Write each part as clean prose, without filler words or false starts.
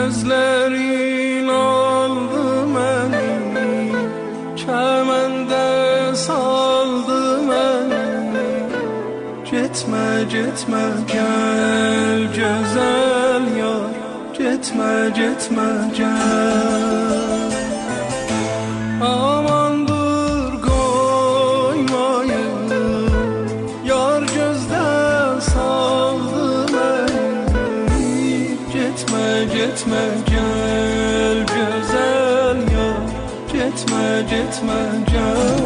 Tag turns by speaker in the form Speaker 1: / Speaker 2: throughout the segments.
Speaker 1: Gözlerin aldı beni, kemende saldı beni. Gitme gitme gel güzel yar, gitme gitme gel. Amandır koymayın, yar gözden saldı beni. Gitme gitme gel güzel yar, gitme gitme gel.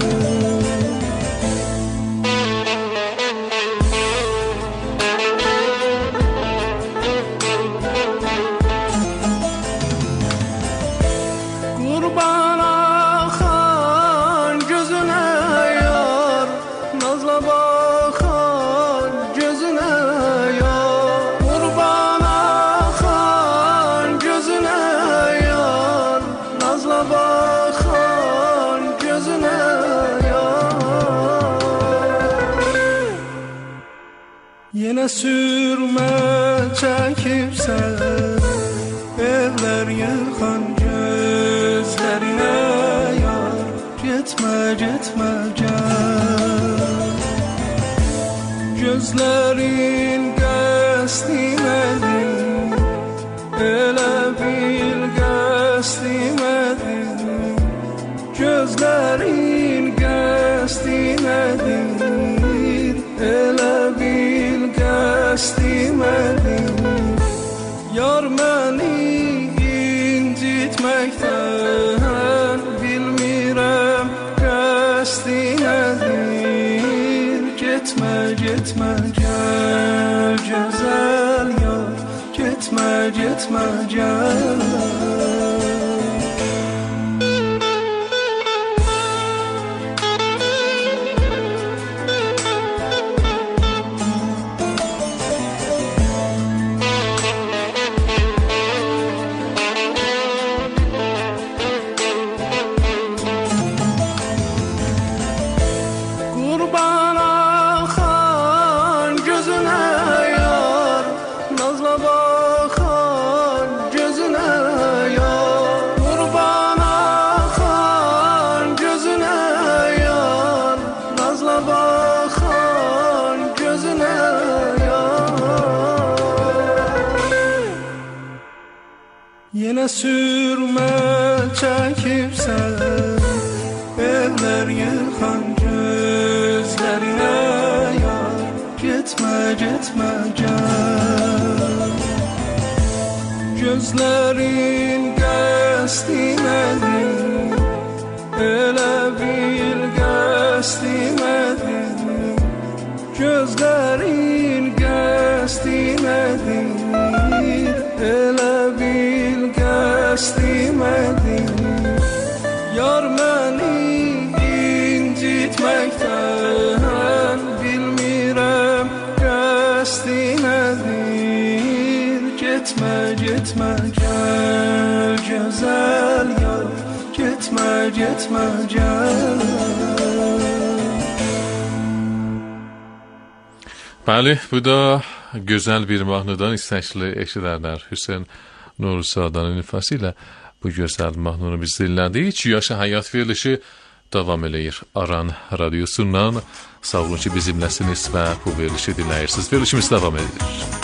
Speaker 1: Yine sürme çekipsen, evler yıkan gözlerine yar. Gitme gitme gel. Gözlerin qəsdimədir, elə bil qəsdimədir. Gözlerin qəsdimədir, elə bil qəsdimədir. Yar məni incitməkdən bilmirəm qəsdimədir. Gitme gitme gel güzel yar, gitme gitme gel. Yine sürme çekipsen, evler yıkan gözlerine yar. Gitme gitme gel. Gözlerin qəsdimədir, elə bil qəsdimədir. Gözlerin qəsdimədir, elə bil qəsdimədir. Yar məni incitməkdən bilmirəm qəsdimədir. Gitme gitme gel güzel yar, gitme gitme gel.
Speaker 2: Bəli, bu da gözəl bir mahnıdan istəkli eşidərlər. Hüseyn Nuruzadanın ifası ilə bu gözəl mahnını biz dinlədik. Yaşa Həyat verilişi davam eləyir. Aran radyosundan sağ olun ki bizimləsiniz və bu verilişi dinləyirsiniz. Verilişimiz davam edir.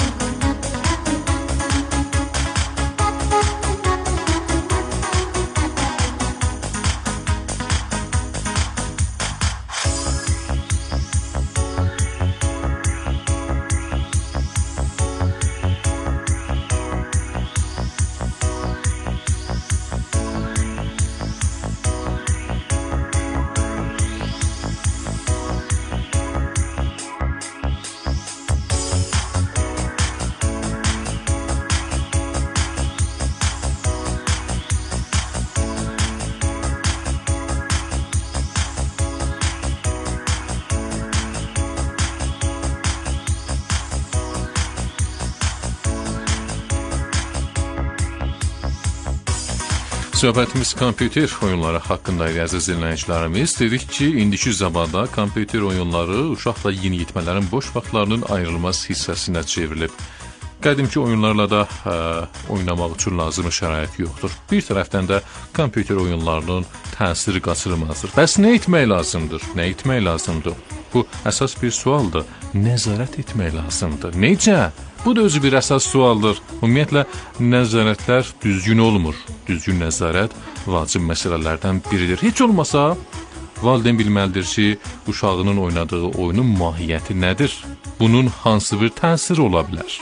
Speaker 2: Söhbətimiz kompüter oyunları haqqındaydı, əziz dinləyicilərimiz. Dedik ki, indiki zamanda kompüter oyunları uşaqla yeniyetmələrin boş vaxtlarının ayrılmaz hissəsinə çevrilib. qədimki oyunlarla da oynamaq üçün lazımi şərait yoxdur. Bir tərəfdən də kompüter oyunlarının təsiri qaçılmazdır. Bəs nə etmək lazımdır? Nə etmək lazımdır? Bu əsas bir sualdır. Nəzarət etmək lazımdır. Necə? Bu da özü bir əsas sualdır. Ümumiyyətlə, nəzarətlər düzgün olmur. Düzgün nəzarət vacib məsələlərdən biridir. Heç olmasa, valideyn bilməlidir ki, uşağının oynadığı oyunun mahiyyəti nədir? Bunun hansı bir təsiri ola bilər?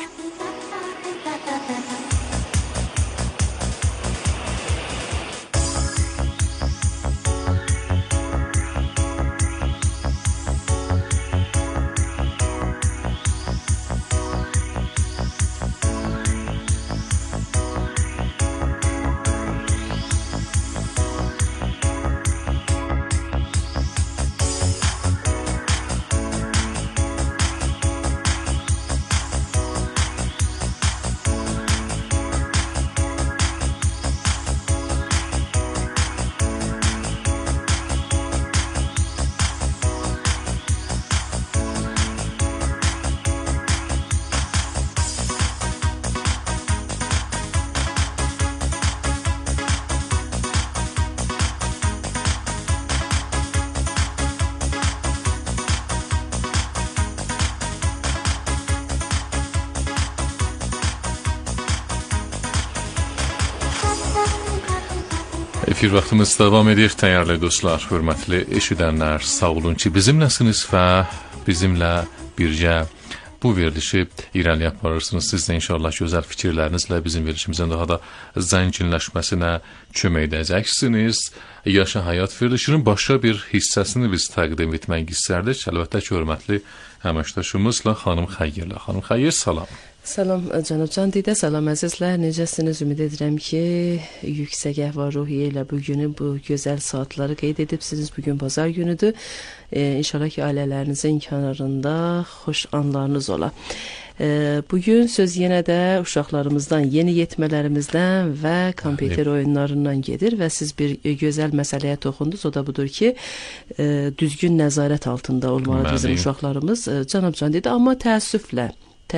Speaker 2: Efir vaxtımız davam edir, dəyərli dostlar, hörmətli eşidənlər, sağ olun ki, bizimləsiniz və bizimlə birgə bu verilişi irəli aparırsınız. Siz də inşallah gözəl fikirlərinizlə bizim verilişimizin daha da zənginləşməsinə kömək edəcəksiniz. Yaşa Həyat verilişinin başqa bir hissəsini biz təqdim etmək istərdik. Əlbəttə ki, hörmətli əməkdaşımızla xanım Xəyyirlə. Xanım Xəyyir, salam.
Speaker 3: Salam cənab Can Didə, salam əzizlər. Necəsiniz? Ümid edirəm ki, yüksək əhval-ruhiyyə ilə bugünü, bu gözəl saatları qeyd edibsiniz. Bugün bazar günüdür. İnşallah ki, ailələrinizin kənarında xoş anlarınız ola. Bugün söz yenə də uşaqlarımızdan, yeni yetmələrimizdən və kompüter oyunlarından gedir və siz bir gözəl məsələyə toxundunuz. O da budur ki, düzgün nəzarət altında olmalı bizim uşaqlarımız. Cənab Can Didə, amma təəssüflə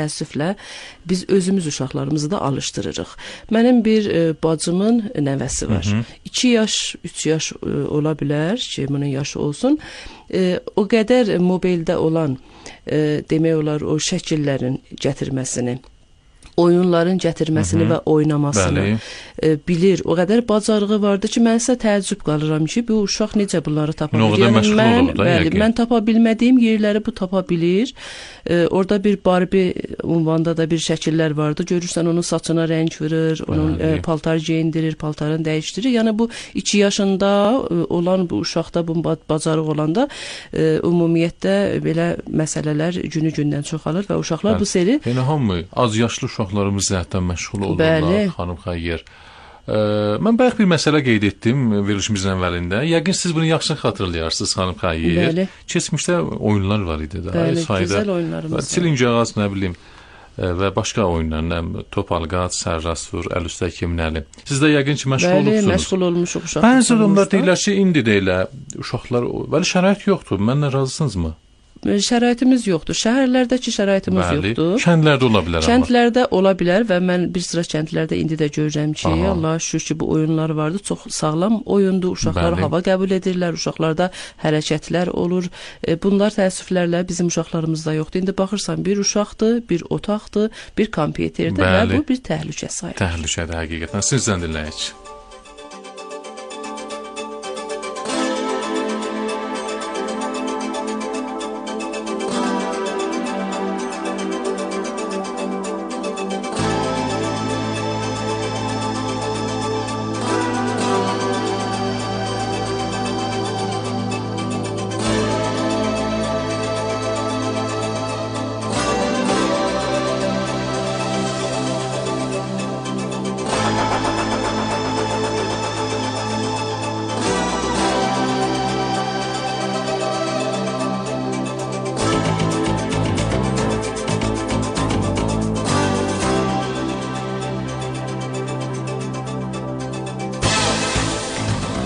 Speaker 3: biz özümüz uşaqlarımızı da alışdırırıq. Mənim bir bacımın nəvəsi var. 2 yaş, 3 yaş ola bilər ki, bunun yaşı olsun. O qədər mobildə olan, demək olar, o şəkillərin gətirməsini, oyunların gətirməsini və oynamasını bilir. O qədər bacarığı vardı ki, mən isə təəccüb qalıram ki, bu uşaq necə bunları tapa bilir. Mən tapa bilmədiyim yerləri bu tapa bilir. Orada bir Barbie ünvanda da bir şəkillər vardı. Görürsən, onun saçına rəng vurur, onun paltar geyindirir, paltarını dəyişdirir. Yəni bu 2 yaşında olan bu uşaqda bu bacarıq olanda ümumiyyətlə belə məsələlər günü-gündən çoxalır və uşaqlar bu seri...
Speaker 2: Yəni hamı az yaşlı uşaqlarımız zəhətdən məşğul olurlar, xanım Xəyyir. Mən bayaq bir məsələ qeyd etdim verilişimizin əvvəlində. Yəqin siz bunu yaxşı xatırlayarsınız, xanım Xəyyir. Keçmişdə oyunlar var idi da.
Speaker 3: Bəli, gözəl oyunlarımız var.
Speaker 2: Çilincağaz, nə bilim, və başqa oyunlar, top alqat, sərrastur, əl üstə kimləli. Siz də yəqin ki, məşğul olubsunuz.
Speaker 3: Bəli, məşğul olmuşuq uşaqlar.
Speaker 2: Bəzi adamlar deyirlər ki, indi də elə uşaqlar, bəli, şərait yoxdur. Mənlə razısınızmı?
Speaker 3: Şəraitimiz yoxdur. Şəhərlərdəki şəraitimiz yoxdur.
Speaker 2: Kəndlərdə ola bilər.
Speaker 3: Kəndlərdə ola bilər və mən bir sıra kəndlərdə indi də görürəm ki, Allah şükür ki, bu oyunlar vardı. Çox sağlam oyundur. Uşaqlar hava qəbul edirlər. Uşaqlarda hərəkətlər olur. Bunlar təəssüflərlə bizim uşaqlarımızda yoxdur. İndi baxırsan, bir uşaqdır, bir otaqdır, bir kompüterdir və bu bir təhlükə sayılır.
Speaker 2: Təhlükədir həqiqətən. Sizdən dinləyək.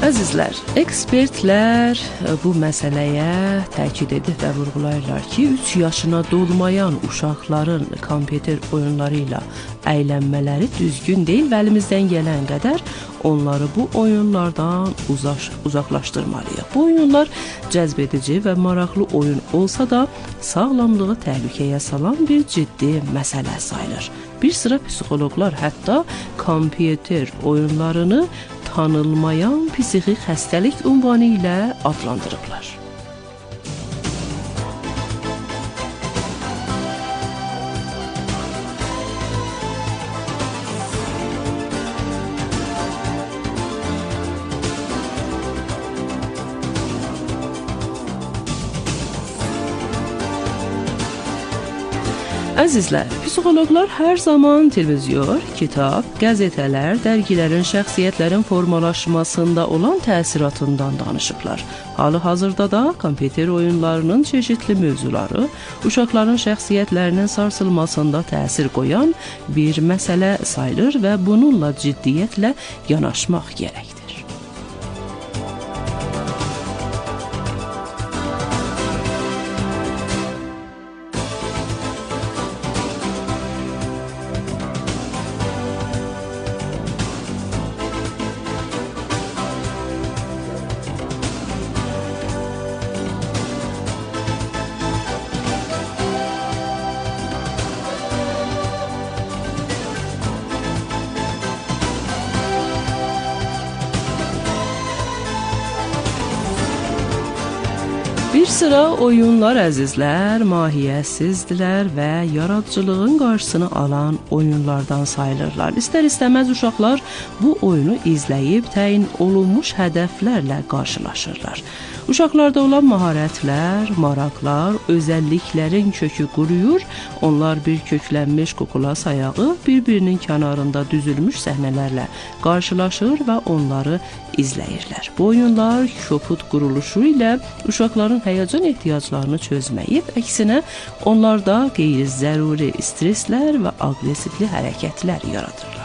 Speaker 3: Əzizlər, ekspertlər bu məsələyə təkid edir və vurğulayırlar ki, 3 yaşına dolmayan uşaqların kompüter oyunları ilə əylənmələri düzgün deyil və əlimizdən gələn qədər onları bu oyunlardan uzaqlaşdırmalıyıq. Bu oyunlar cəzb edici və maraqlı oyun olsa da, sağlamlığı təhlükəyə salan bir ciddi məsələ sayılır. Bir sıra psixoloqlar hətta kompüter oyunlarını tanınmayan psixi xəstəlik ünvanı ilə adlandırıblar. Əzizlər, psixoloqlar hər zaman televizyon, kitab, qəzetələr, dərgilərin şəxsiyyətlərin formalaşmasında olan təsiratından danışıblar. Hal-hazırda da kompüter oyunlarının çeşitli mövzuları uşaqların şəxsiyyətlərinin sarsılmasında təsir qoyan bir məsələ sayılır və bununla ciddiyyətlə yanaşmaq gərəkdir. Bir sıra oyunlar əzizlər, mahiyyətsizdirlər və yaradıcılığın qarşısını alan oyunlardan sayılırlar. İstər-istəməz uşaqlar bu oyunu izləyib təyin olunmuş hədəflərlə qarşılaşırlar. Uşaqlarda olan maharətlər, maraqlar, özəlliklərin kökü quruyur, onlar bir köklənmiş kukla sayağı bir-birinin kənarında düzülmüş səhnələrlə qarşılaşır və onları izləyirlər. Bu oyunlar kobud quruluşu ilə uşaqların həyəcan ehtiyaclarını çözməyib, əksinə onlarda qeyri-zəruri stresslər və aqressivli hərəkətlər yaradırlar.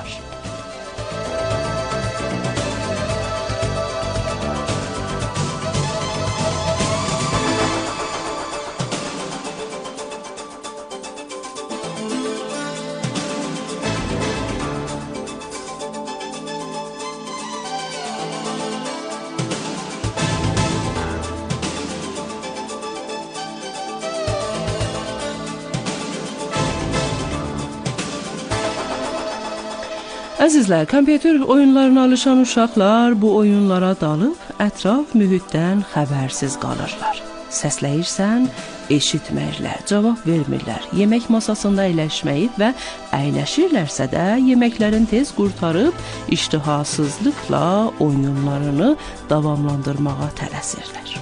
Speaker 3: Əzizlər, kompüter oyunlarına alışan uşaqlar bu oyunlara dalıb ətraf mühitdən xəbərsiz qalırlar. Səsləyirsən, eşitməyirlər, cavab vermirlər. Yemək masasında əyləşməyib və əyləşirlərsə də yeməklərin tez qurtarıb iştihasızlıqla oyunlarını davamlandırmağa tələsirlər.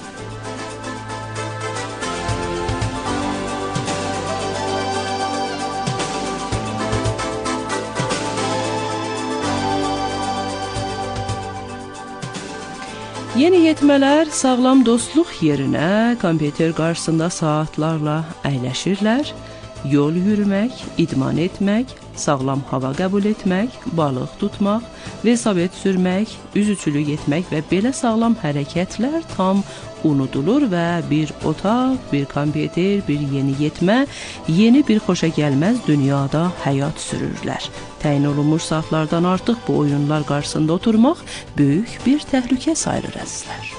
Speaker 3: Yeniyetmələr sağlam dostluq yerinə kompüter qarşısında saatlarla əyləşirlər. Yol yürümək, idman etmək, sağlam hava qəbul etmək, balıq tutmaq, velosiped sürmək, üzüçülük etmək və belə sağlam hərəkətlər tam unudulur və bir otaq, bir kompüter, bir yeniyetmə, yeni bir xoşagəlməz dünyada həyat sürürlər. Təyin olunmuş saatlardan artıq bu oyunlar qarşısında oturmaq böyük bir təhlükə sayılır əzizlər.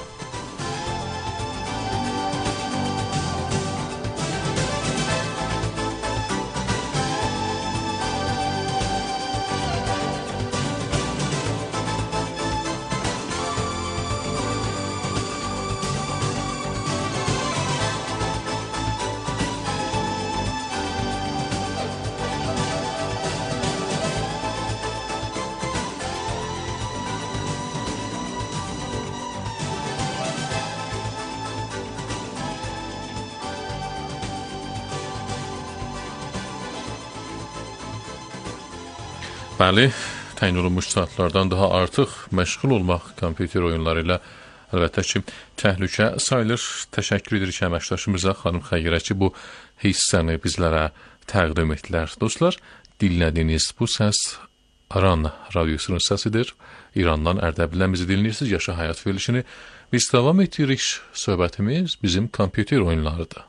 Speaker 2: Bəli, təyin olunmuş saatlardan daha artıq məşğul olmaq kompüter oyunları ilə əlbəttə ki, təhlükə sayılır. Təşəkkür edirik əməkdaşımıza, xanım Xəyrə ki, bu hissəni bizlərə təqdim etdilər. Dostlar, dinlədiyiniz bu səs Aran radyosunun səsidir. İrandan Ərdəbildən bizi dinləyirsiniz. Yaşa həyat verilişini biz davam etdiririk. Söhbətimiz bizim kompüter oyunlarıdır.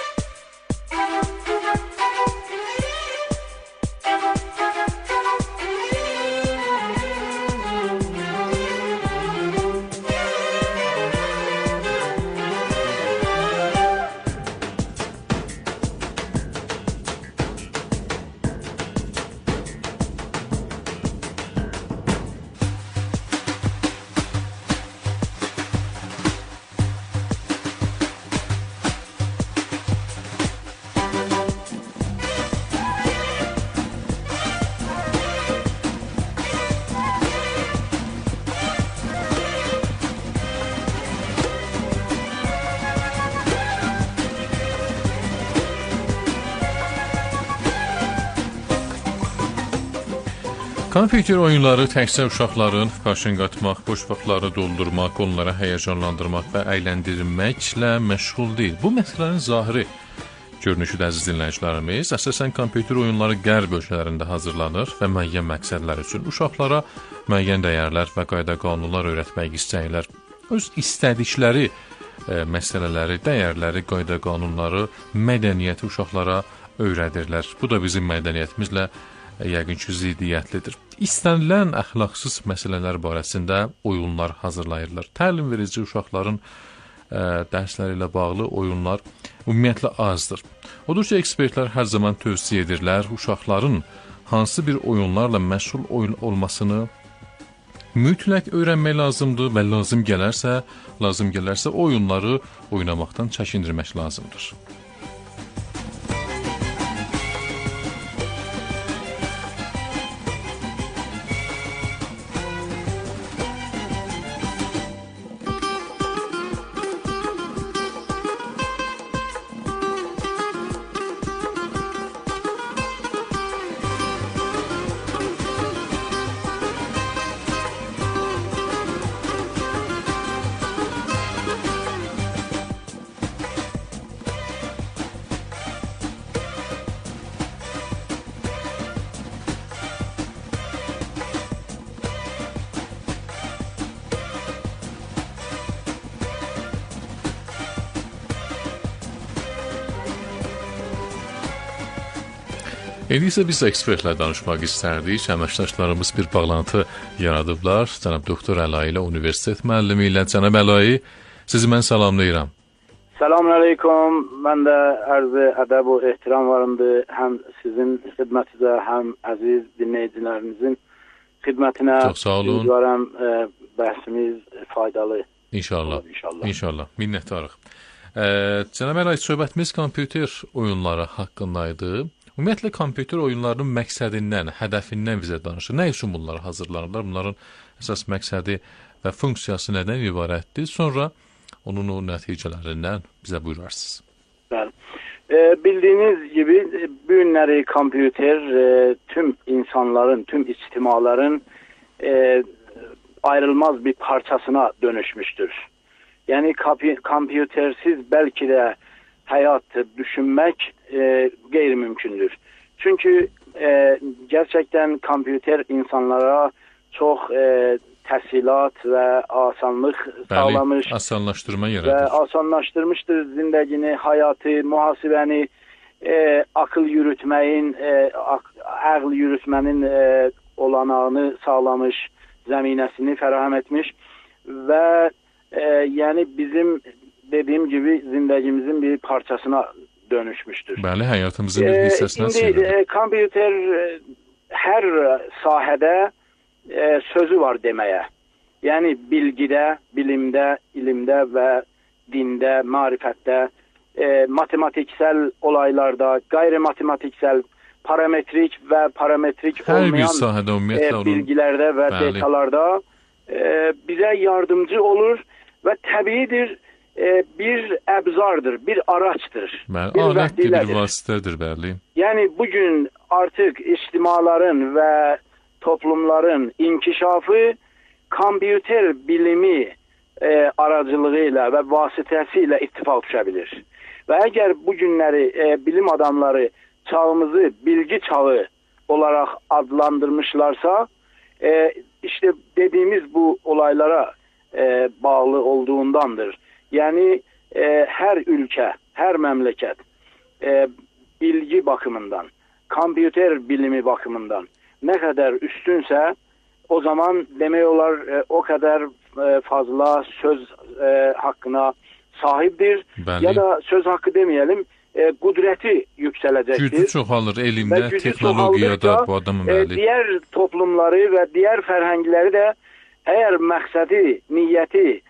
Speaker 2: Kompüter oyunları təkcə uşaqların qarşın qatmaq, boş vaxtlarını doldurmaq, onlara həyəcanlandırmaq və əyləndirməklə məşğul deyil. Bu məsələnin zahiri görünüşüdür, əziz dinləyicilərimiz. Əsasən kompüter oyunları qərb ölkələrində hazırlanır və müəyyən məqsədlər üçün uşaqlara müəyyən dəyərlər və qayda-qanunlar öyrətmək istəyirlər. Öz istədikləri məsələləri, dəyərləri, qayda-qanunları, mədəniyyəti uşaqlara öyrədirlər. Bu da bizim mədəniyyətimizlə yəqin ki, ziddiyyətlidir. İstənilən əxlaqsız məsələlər barəsində oyunlar hazırlayırlar. Təlim verici uşaqların dərsləri ilə bağlı oyunlar ümumiyyətlə azdır. Odur ki, ekspertlər hər zaman tövsiyə edirlər, uşaqların hansı bir oyunlarla məşğul olmasını mütləq öyrənmək lazımdır və lazım gələrsə oyunları oynamaqdan çəkindirmək lazımdır. İndi isə biz ekspertlə danışmaq istərdik. Əməkdaşlarımız bir bağlantı yaradıblar. Cənab Doktor Əlayi ilə universitet müəllimi ilə. Cənab Əlayi, sizi mən salamlayıram.
Speaker 4: Selamun aleyküm. Mən də ərz-i ədəb və ehtiram varımdır. Həm sizin xidmətinizə, həm əziz dinləyicilərinizin xidmətinə.
Speaker 2: Çox sağ olun.
Speaker 4: Ümidvarım bəhsimiz faydalı.
Speaker 2: İnşallah. İnşallah. Minnətdarıq. Cənab Əlayi, söhbətimiz kompüter oyunları haqqındaydı. Ümumiyyətlə, kompüter oyunlarının məqsədindən, hədəfindən bizə danışır. Nə üçün bunları hazırlanırlar? Bunların əsas məqsədi və funksiyası nədən ibarətdir? Sonra onun o nəticələrindən bizə buyurarsınız.
Speaker 4: Bəli. Bildiyiniz gibi bu günləri kompüter tüm insanların, tüm ictimaların ayrılmaz bir parçasına dönüşmüştür. Yani kompütersiz belki de hayatı düşünmek gayrimümkündür. Çünkü gerçekten kompüter insanlara çok təsilat ve asanlık sağlamış.
Speaker 2: Asanlaştırma yaradır.
Speaker 4: Ve asanlaştırmıştır zindagini, hayatı, muhasibəni, akıl yürütmeyin, ağıl yürütmenin olanağını sağlamış, zeminəsini fərahəm etmiş ve yani bizim dediğim gibi zindagimizin bir parçasına dönüşmüştür.
Speaker 2: Bəli, həyatımızın bir hissəsinə çevrilir.
Speaker 4: İndi kompüter hər sahədə sözü var deməyə. Yəni bilgidə, bilimdə, ilimdə və dində, marifətdə, matematiksel olaylarda, qeyri-matematiksel, parametrik və parametrik olmayan bilgilərdə və detalarda bizə yardımcı olur və təbiidir, bir əbzardır, bir araçdır.
Speaker 2: Bir alətdir, vasitədir, bəli.
Speaker 4: Yəni bugün artıq ictimaların və toplumların inkişafı kompüter bilimi aracılığı ilə və vasitəsi ilə ittifaq düşə bilir. Və əgər bu günləri bilim adamları çağımızı bilgi çağı olarak adlandırmışlarsa işte dediğimiz bu olaylara bağlı olduğundandır. Yani her ülke, her memleket bilgi bakımından, kompüter bilimi bakımından ne kadar üstünse o zaman demek olar o kadar fazla söz hakkına sahiptir.
Speaker 2: Bəli.
Speaker 4: Ya da söz hakkı demeyelim, kudreti yükselecektir.
Speaker 2: Gücü çoxalır elmdə,
Speaker 4: Ve gücü
Speaker 2: texnologiyada
Speaker 4: çoxaldıkça,
Speaker 2: bu adamın bəli.
Speaker 4: diğer toplumları ve diğer ferhengleri de eğer məqsədi, niyyəti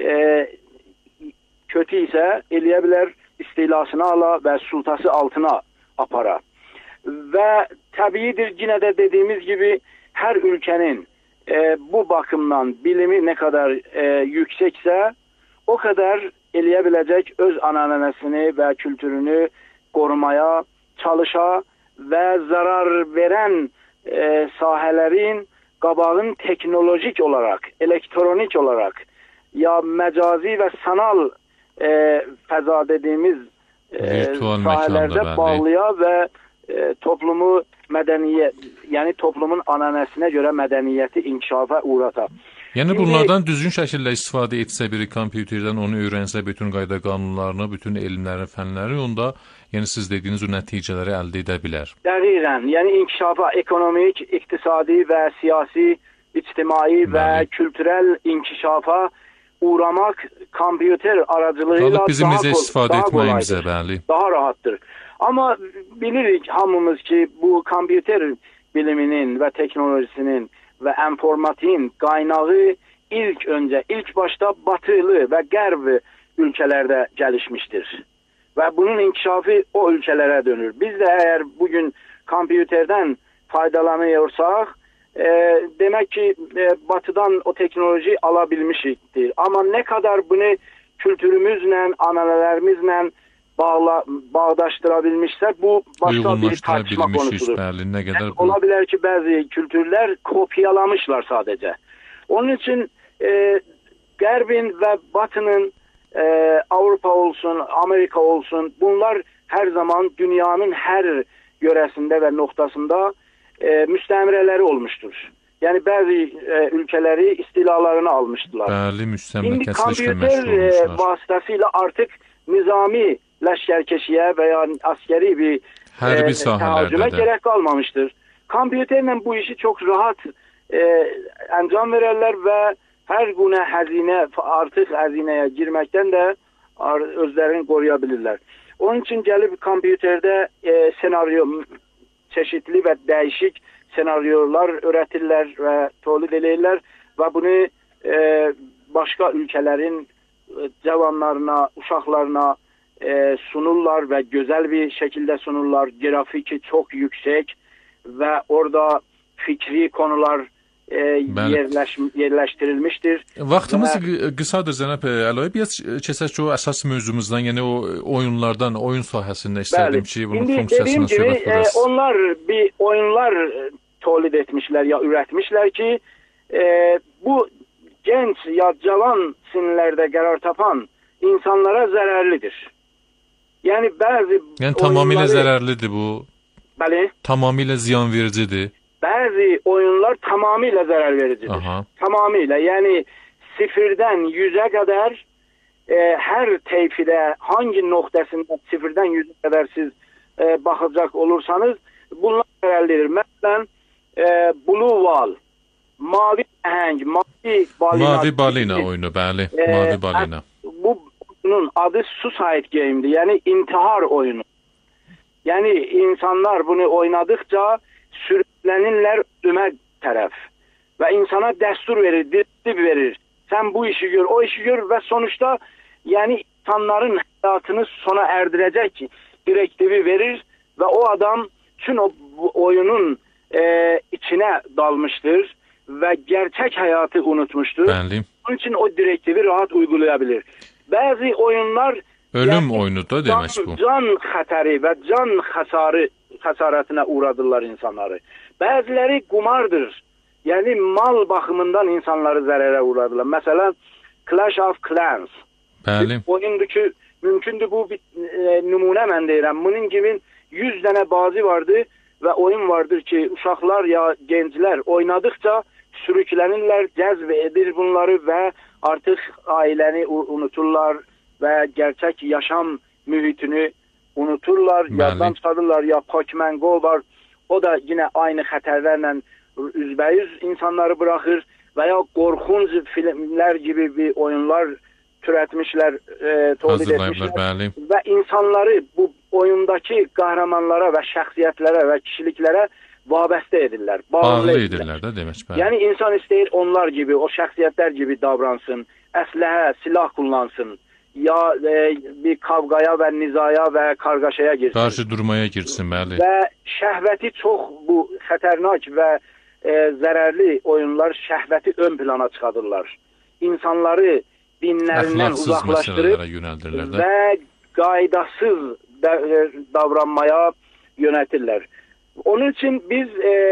Speaker 4: kötü ise eləyə istilasına ala ve sultası altına apara. Ve tabiidir yine de dediğimiz gibi her ülkenin bu bakımdan bilimi ne kadar yüksekse o kadar eləyə öz ananəsini ve kültürünü korumaya çalışa ve zarar veren sahelerin qabağın teknolojik olarak, elektronik olarak ya mecazi ve sanal fəza dediğimiz sahəlerde bağlıya ve toplumu medeniyet, yani toplumun ananəsinə göre medeniyeti inkişafa uğrata.
Speaker 2: Yəni bunlardan düzgün şəkildə istifadə etsə biri kompüterdən, onu öyrənsə bütün qayda qanunlarını, bütün elmləri, fənləri, onda yəni siz dediyiniz o nəticələri əldə edə bilər.
Speaker 4: Dəqiqən, yəni inkişafa, ekonomik, iqtisadi və siyasi, ictimai və kültürel inkişafa uğramaq kompüter aracılığıyla
Speaker 2: bizim necə istifadə etməyimizə, bəli.
Speaker 4: Daha rahattır. Ama bilirik hamımız ki bu kompüter biliminin ve teknolojisinin ve informatiğin kaynağı ilk başta batılı ve Qərb ülkelerde gelişmiştir. Ve bunun inkişafı o ülkelere dönür. Biz de eğer bugün kompüterden faydalanıyorsak demek ki batıdan o teknolojiyi alabilmişiktir. Ama ne kadar bunu kültürümüzle, ananələrimizle bağdaştırabilmişsək, bu başka bir tartışma konusudur.
Speaker 2: Bəli,
Speaker 4: olabilir ki bazı kültürler kopyalamışlar sadece. Onun için Qərbin ve Batı'nın Avrupa olsun, Amerika olsun, bunlar her zaman dünyanın her yöresinde ve noktasında müstəmrələri olmuştur. Yani bazı ülkeleri istilalarını almıştılar.
Speaker 2: Bəli,
Speaker 4: Şimdi kompüter vasıtasıyla artık nizami leşkerkeşiye veya askeri bir tahaccüme gerek kalmamıştır. Kompüterle bu işi çok rahat encam verirler ve her güne artık hazineye girmekten de özlerini koruyabilirler. Onun için gelip kompüterde senaryo çeşitli ve değişik senaryolar öğretirler ve tolid ederler ve bunu başka ülkelerin cavanlarına, uşaqlarına sunurlar ve güzel bir şekilde sunurlar. Grafiki çok yüksek ve orada fikri konular yerləşdirilmişdir.
Speaker 2: Vaxtımız qısadır Cənab Əliyev. Biraz keçək ki o əsas mövzumuzdan, yəni o oyunlardan, oyun sahəsində istədim ki, bunun funksiyasını söhbət edəsiniz.
Speaker 4: Onlar bir oyunlar tolid etmişler ya üretmişler ki bu genç ya cavan sinirlerde qərar tapan insanlara zararlıdır. Yani bazı
Speaker 2: tamamilə zərərlidir bu.
Speaker 4: Bəli.
Speaker 2: Tamamilə ziyan vericidir.
Speaker 4: Bazı oyunlar tamamıyla zarar vericidir.
Speaker 2: Aha.
Speaker 4: Tamamıyla yani sıfırdan 100'e kadar her teyfide hangi noktasında sıfırdan 100'e kadar siz bakacak olursanız bunlar zararlıdır. Mesela Blue Whale, Mavi Əhəng,
Speaker 2: Mavi Balina oyunu, bəli. Mavi Balina.
Speaker 4: Bunun adı Suicide Game'di. Yani intihar oyunu. Yani insanlar bunu oynadıkça sürüklenirler ölüme taraf. Ve insana destur verir, direktif verir. Sen bu işi gör, o işi gör ve sonuçta yani insanların hayatını sona erdirecek direktifi verir ve o adam tüm o oyunun içine dalmıştır ve gerçek hayatı unutmuştur.
Speaker 2: Bəli.
Speaker 4: Onun için o direktifi rahat uygulayabilir. Bazı oyunlar
Speaker 2: ölüm oyunu da demek bu.
Speaker 4: Can xətəri ve can xəsarətinə uğradırlar insanları. Bazıları kumardır. Yani mal bakımından insanları zarara uğradılar. Mesela Clash of Clans.
Speaker 2: Bəli.
Speaker 4: Oyundur ki, mümkündür bu bir nümunə mən deyirəm. Bunun gibi 100 tane bazı vardı və oyun vardır ki, uşaqlar ya gənclər oynadıkça sürüklənirlər, cəzb edir bunları və artıq ailəni unuturlar və gerçək yaşam mühitini unuturlar, yaddan çıxarırlar. Ya Pokemon Go var, o da yine aynı xətərlərlə üzbəyüz insanları bırakır və ya qorxunc filmlər gibi bir oyunlar türətmişlər, tolid etmişlər və insanları bu oyundaki kahramanlara və şəxsiyyətlərə və kişiliklərə vabəstə edirlər, bağlı edirlər
Speaker 2: də demək.
Speaker 4: Yəni insan istəyir onlar gibi, o şəxsiyyətlər gibi davransın, əsləhə, silah kullansın, ya bir kavgaya və nizaya və kargaşaya girsin.
Speaker 2: Qarşı durmaya girsin, bəli.
Speaker 4: Və şəhvəti çox bu xətərnak və zərərli oyunlar şəhvəti ön plana çıxadırlar. İnsanları dinlərindən uzaqlaşdırıb və qaydasız davranmaya yönətirlər. Onun için biz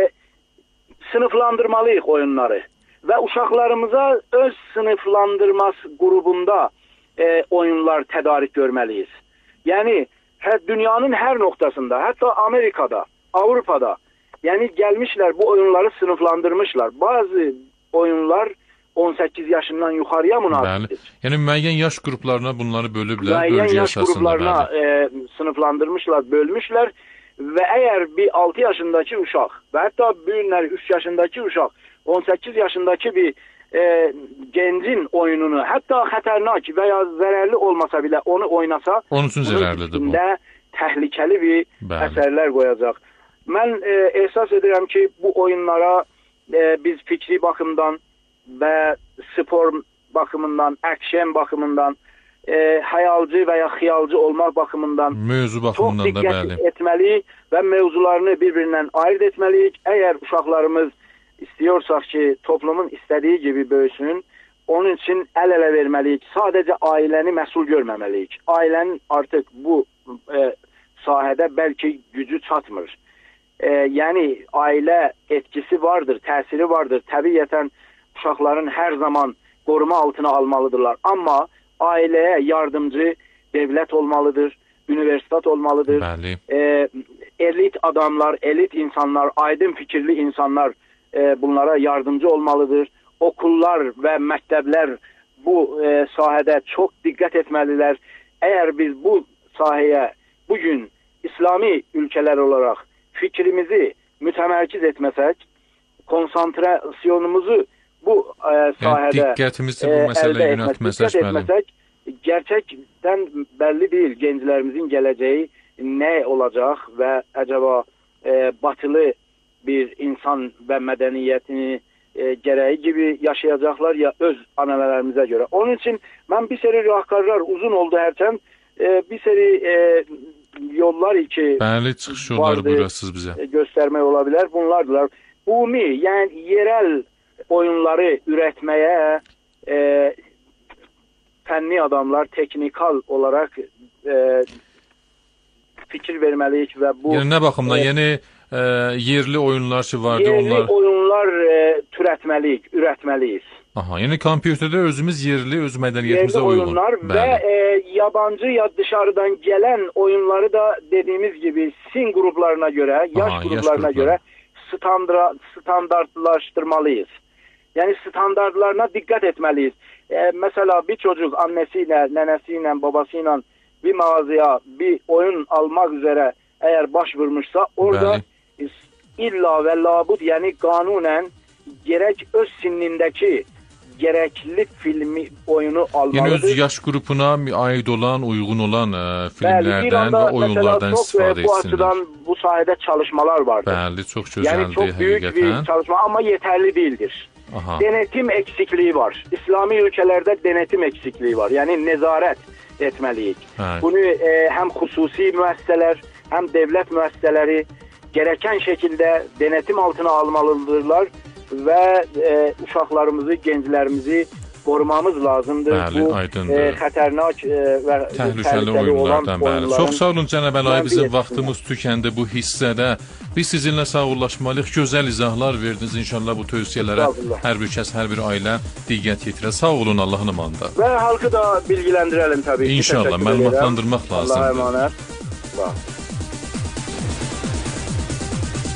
Speaker 4: sınıflandırmalıyıq oyunları və uşaqlarımıza öz sınıflandırması qrubunda oyunlar tədarik görməliyiz. Yəni dünyanın hər noktasında, hətta Amerikada, Avrupa'da, yəni gəlmişlər bu oyunları sınıflandırmışlar. Bazı oyunlar 18 yaşından yuxarıya münasibdir.
Speaker 2: Yəni müəyyən yaş qruplarına bunları bölüblər,
Speaker 4: müəyyən yaş qruplarına sınıflandırmışlar, bölmüşlər və əgər bir 6 yaşındakı uşaq və hətta büyünlər 3 yaşındakı uşaq 18 yaşındakı bir gencin oyununu, hətta xətərnak və ya zərərli olmasa bile onu oynasa,
Speaker 2: onun üçün zərərlidir bu.
Speaker 4: Təhlükəli bir əsərlər qoyacaq. Mən ehsas edirəm ki, bu oyunlara biz fikri baxımdan və spor baxımından, aksiyon baxımından, hayalcı və ya xiyalcı olmaq baxımından çox diqqət etməliyik və mövzularını bir-birindən ayırt etməliyik. Əgər uşaqlarımız istiyorsak ki, toplumun istədiyi gibi böyüsün, onun için əl-ələ verməliyik. Sadəcə ailəni məsul görməməliyik. Ailənin artıq bu sahədə bəlkə gücü çatmır. Yəni ailə etkisi vardır, təsiri vardır. Təbiyyətən uşaqların hər zaman qoruma altına almalıdırlar. Amma ailəyə yardımcı devlət olmalıdır, üniversitet olmalıdır. Elit adamlar, elit insanlar, aydın fikirli insanlar bunlara yardımcı olmalıdır. Okullar və məktəblər bu sahədə çox diqqət etməlidirlər. Əgər biz bu sahəyə bugün İslami ülkeler olarak fikrimizi mütəmərkiz etməsək, konsantrasyonumuzu bu sahədə əldə etməsək, gerçəkdən bəlli deyil gənclərimizin gələcəyi nə olacaq və acaba batılı bir insan və mədəniyyətini gereği gibi yaşayacaklar ya öz annelerimize göre. Onun için ben bir seri rəhbərlər uzun oldu hərçən bir seri yollar ki
Speaker 2: bəli çıxış yolları buyurasınız bizə.
Speaker 4: Göstərmək ola bilər. Bunlardılar. Umi, yəni yerel oyunları üretmeye fənni adamlar teknikal olarak fikir verməliyik və bu
Speaker 2: yəni nə baxımdan, yəni yerli oyunlar ki vardı,
Speaker 4: yerli oyunlar türətməliyik, ürətməliyiz.
Speaker 2: Aha, yəni kompüterdə özümüz yerli, öz mədəniyyətimizə uyğun.
Speaker 4: Oyunlar və yabancı ya dışarıdan gelen oyunları da dediğimiz gibi sin gruplarına göre, yaş gruplarına göre standartlaştırmalıyız. Yani standartlarına dikkat etmeliyiz. Mesela bir çocuk annesiyle, nenesiyle, babasıyla bir mağazaya bir oyun almak üzere eğer başvurmuşsa orada illa ve labud yani kanunen gerek öz sinindeki gerekli filmi oyunu almalıdır.
Speaker 2: Yani öz yaş grubuna ait olan, uygun olan filmlerden ve oyunlardan istifadə etsinler.
Speaker 4: Bu açıdan bu sayede çalışmalar vardır.
Speaker 2: Bəli, çok güzeldi.
Speaker 4: Yani çok büyük bir çalışma ama yeterli değildir.
Speaker 2: Aha.
Speaker 4: Denetim eksikliği var. İslami ülkelerde denetim eksikliği var. Yani nezaret etmeliyiz.
Speaker 2: Evet.
Speaker 4: Bunu hem hususi müesseseler hem devlet müesseseleri gereken şekilde denetim altına almalıdırlar ve uşaqlarımızı, gənclərimizi qorumamız lazımdır.
Speaker 2: Bəli,
Speaker 4: bu xətərnak və
Speaker 2: təhlükəli oyunlardan. Bəli. Çox sağ olun Cənab Əlayev, bizim vaxtımız tükəndi bu hissədə. Biz sizinlə sağollaşmalıyıq. Gözəl izahlar verdiniz. İnşallah bu tövsiyələrə hər bir kəs, hər bir ailə diqqət yetirər. Sağ olun, Allahın amanında.
Speaker 4: Və halkı da bilgiləndirəlim təbii ki.
Speaker 2: İnşallah, məlumatlandırmaq lazımdır.
Speaker 4: Allah'a emanet. Sağ olun.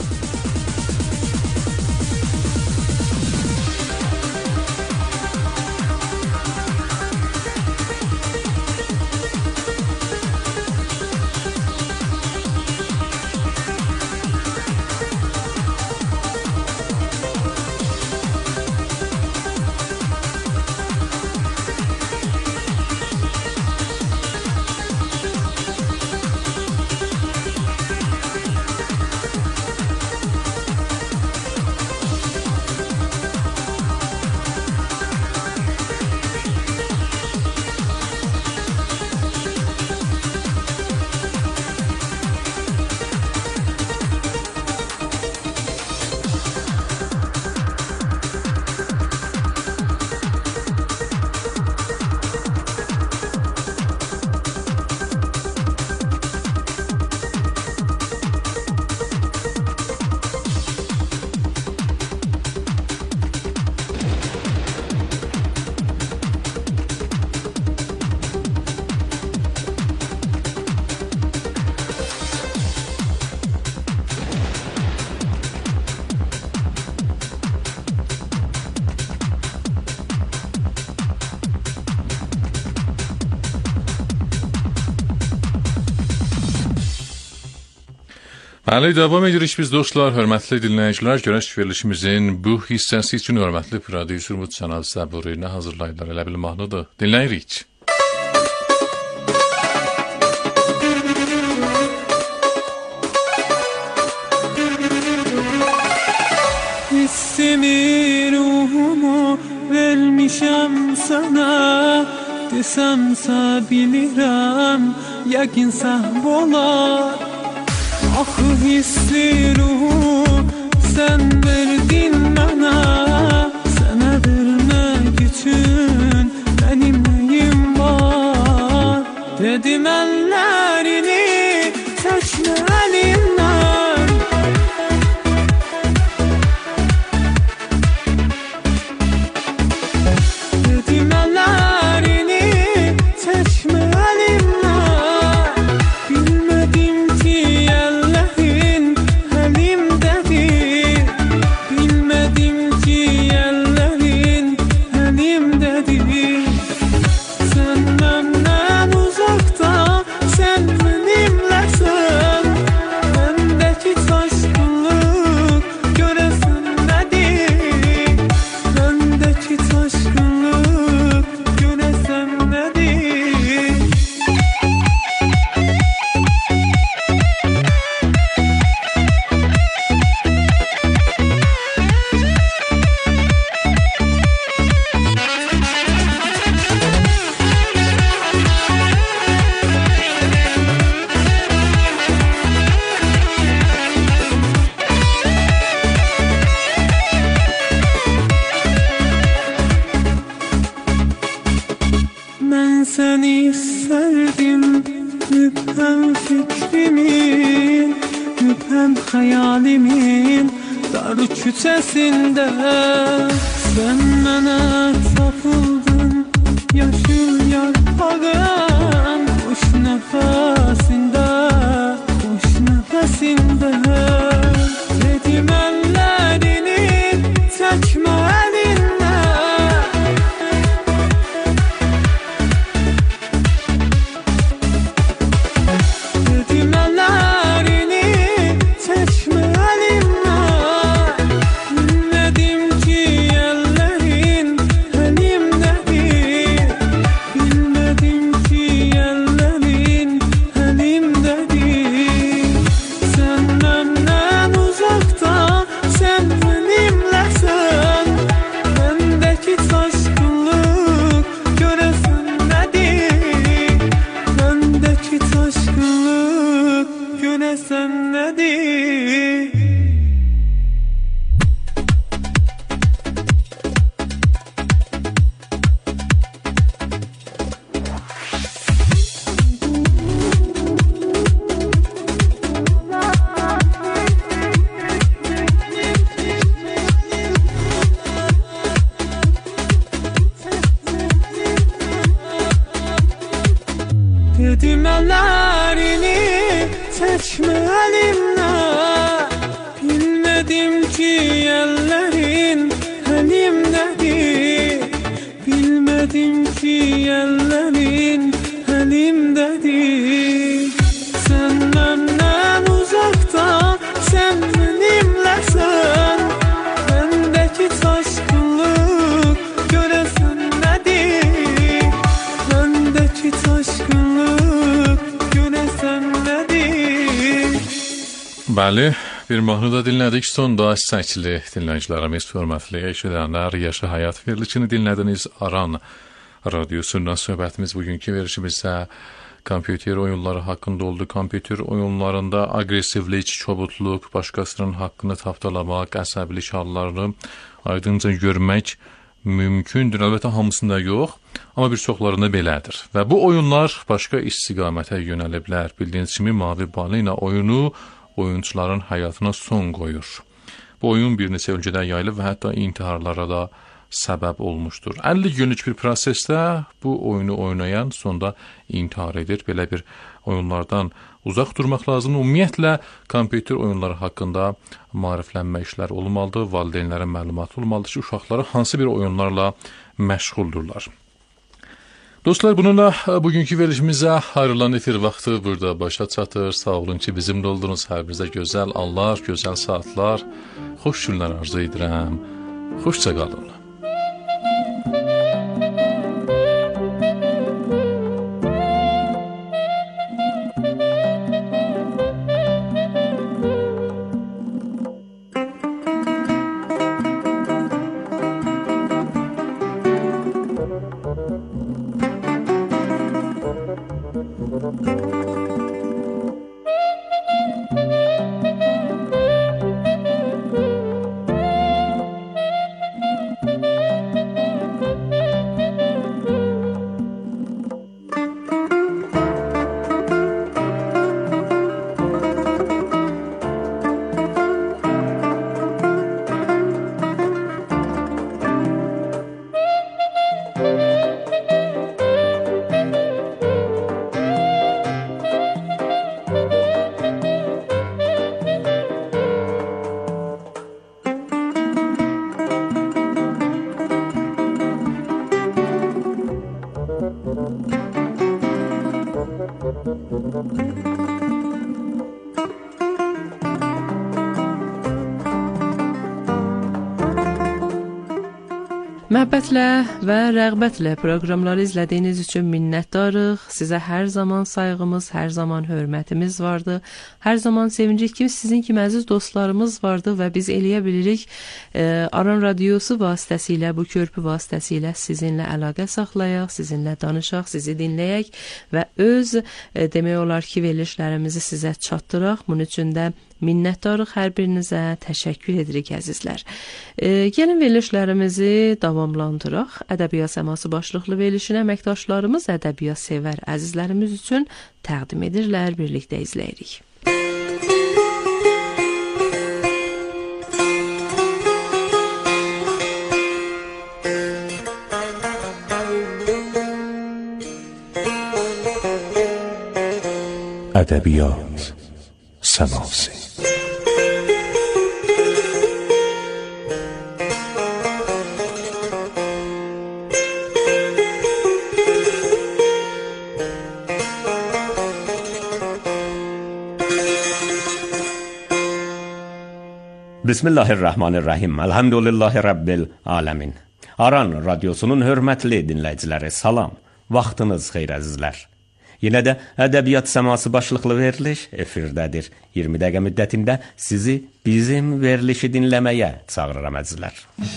Speaker 2: Bəli, davam edirik biz dostlar, hörmətli dinləyicilər. Görəş verilişimizin bu hissəsi üçün hörmətli prodüser Mutsanal Səburi nə hazırlayırlar, elə bil mahnıdır. Dinləyirik.
Speaker 1: Hissimi, ruhumu vermişəm sana, desəmsə bilirəm, yəqinsə olar. Axı hissi ruhu sən verdin mənə, sənə vermək üçün mənim nəyim var? Dedim əllərini çəkmə əlimdən, dedim əllərini çəkmə əlimdən. Bilmədim ki əllərin əlimdədir, bilmədim ki əllərin əlimdədir. Sən məndən uzaqda, sən mənimləsən, məndəki çaşqınlıq görəsən nədir? Məndəki çaşqınlıq görəsən nədir? Mən səni sevdim, mübhəm fikrimin, mübhəm xəyalimin dar küçəsində. Sən mənə tapıldın, yaşıl yarpağın xoş nəfəsində, xoş nəfəsində. Dedim əllərini çəkmə əlindən, dedim əllərini çəkmə əlimdən. Bilmədim ki əllərin əlimdədir, bilmədim ki əllərin əlimdədir. Sən məndən uzaqda, sən mənimləsən, məndəki çaşqınlıq görəsən nədir? Məndəki çaşqınlıq görəsən nədir? Dedim əllərini çəkmə əlimdən, bilmədim ki əllərin əlimdədir, bilmədim ki əllərin əlimdədir. Sən məndən uzaqda, sən mənimləsən, məndəki çaşqınlıq görəsən nədir? Məndəki çaşqınlıq görəsən nədir?
Speaker 2: Bəli, bir mahnı da dinlədik. Sonda səsli dinləyicilərimiz, hörmətli eşidənlər, Yaşa Həyat verilişini dinlədiniz. Aran radiosundan söhbətimiz bugünkü verilişimizdə kompüter oyunları haqqında oldu. Kompüter oyunlarında agresivlik, kobudluq, başqasının haqqını tapdalamaq, əsəbilik hallarını aydınca görmək mümkündür. Əlbəttə hamısında yox, amma bir çoxlarında belədir. Və bu oyunlar başqa istiqamətə yönəliblər. Bildiyiniz kimi Mavi Balina oyunu oyuncuların həyatına son qoyur. Bu oyun bir neçə ölkədə yayılıb və hətta intiharlara da səbəb olmuşdur. 50 günlük bir prosesdə bu oyunu oynayan sonda intihar edir. Belə bir oyunlardan uzaq durmaq lazım. Ümumiyyətlə, kompüter oyunları haqqında maariflənmə işləri olmalıdır. Valideynlərin məlumatı olmalıdır ki, uşaqları hansı bir oyunlarla məşğuldurlar. Dostlar, bununla bugünkü verilişimizə ayrılan efir vaxtı burada başa çatır. Sağ olun ki, bizimlə oldunuz. Hər birinizə gözəl anlar, gözəl saatlar, xoş günlər arzu edirəm. Xoşça qalın.
Speaker 3: Məhəbbətlə və rəğbətlə proqramları izlədiyiniz üçün minnətdarıq. Sizə hər zaman sayğımız, hər zaman hörmətimiz vardı. Hər zaman sevincik ki, sizin kimi əziz dostlarımız vardı və biz eləyə bilirik Aran Radiosu vasitəsilə, bu körpü vasitəsilə sizinlə əlaqə saxlayaq, sizinlə danışaq, sizi dinləyək və öz demək olar ki, verilişlərimizi sizə çatdıraq. Bunun üçün də minnətdarıq hər birinizə, təşəkkür edirik əzizlər. Gəlin verilişlərimizi davamlandıraq. Ədəbiyyat səması başlıqlı verilişini əməkdaşlarımız ədəbiyyat sevər əzizlərimiz üçün təqdim edirlər, birlikdə izləyirik.
Speaker 5: Ədəbiyyat səması.
Speaker 6: Bismillahirrahmanirrahim. Elhamdülillahi Rabbil alemin. Aran Radyosu'nun hörmətli dinləyiciləri, salam. Vaxtınız xeyir əzizlər. Yenə də ədəbiyyat səması başlıqlı veriliş efirdədir. 20 dəqiqə müddətində sizi bizim verilişi dinləməyə çağırıram əzizlər.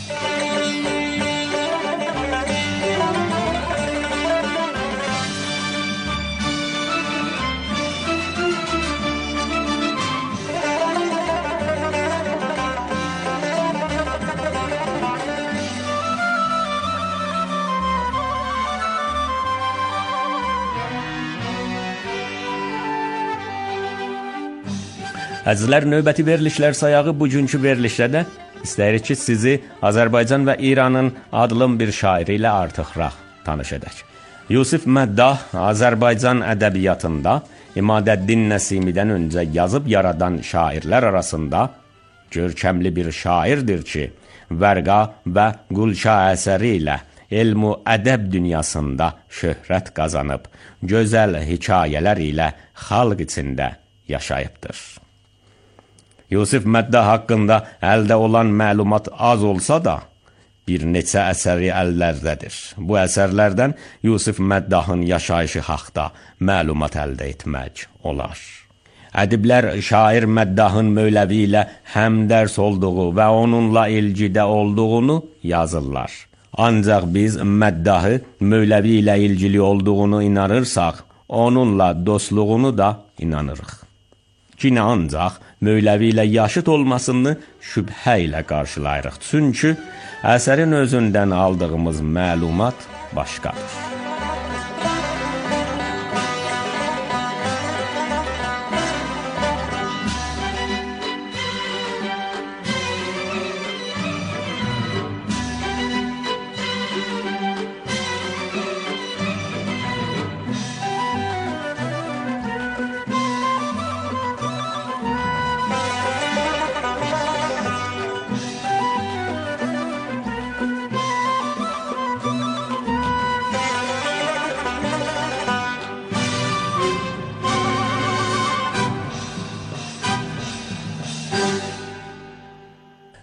Speaker 6: Əzizlər, növbəti verilişlər sayağı bugünkü verilişdə də istəyirik ki, sizi Azərbaycan və İranın adlım bir şairi ilə artıqraq tanış edək. Yusif Məddah Azərbaycan ədəbiyyatında İmadəddin Nəsimidən öncə yazıb yaradan şairlər arasında görkəmli bir şairdir ki, Vərqa və Qulşa əsəri ilə elm-u ədəb dünyasında şöhrət qazanıb, gözəl hekayələr ilə xalq içində yaşayıbdır. Yusif Məddah haqqında əldə olan məlumat az olsa da, bir neçə əsəri əllərdədir. Bu əsərlərdən Yusif Məddahın yaşayışı haqda məlumat əldə etmək olar. Ədiblər şair Məddahın Mövləvi ilə həmdərs olduğu və onunla ilgidə olduğunu yazırlar. Ancaq biz Məddahı Mövləvi ilə ilgili olduğunu inanırsaq, onunla dostluğunu da inanırıq. Yine ancaq Mövləvi ilə yaşıt olmasını şübhə ilə qarşılayırıq. Çünki əsərin özündən aldığımız məlumat başqadır.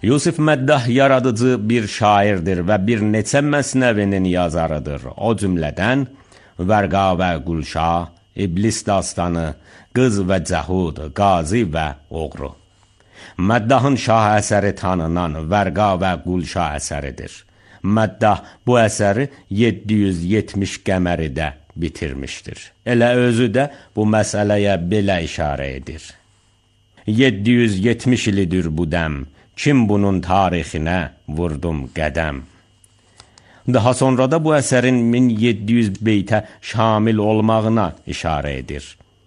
Speaker 6: Yusif Məddah yaradıcı bir şairdir və bir neçə məsnəvinin yazarıdır. O cümlədən Vərqa və Qulşa, İblis dastanı, Qız və Cəhud, Qazi və Oğru. Məddahın şah əsəri tanınan Vərqa və Qulşa əsəridir. Məddah bu əsəri 770 qəməridə bitirmişdir. Elə özü də bu məsələyə belə işarə edir. 770 ilidir bu dəm, kim bunun tarixinə vurdum qədəm. Daha sonra da bu əsərin 1700 beytə şamil olmağına işarə edir.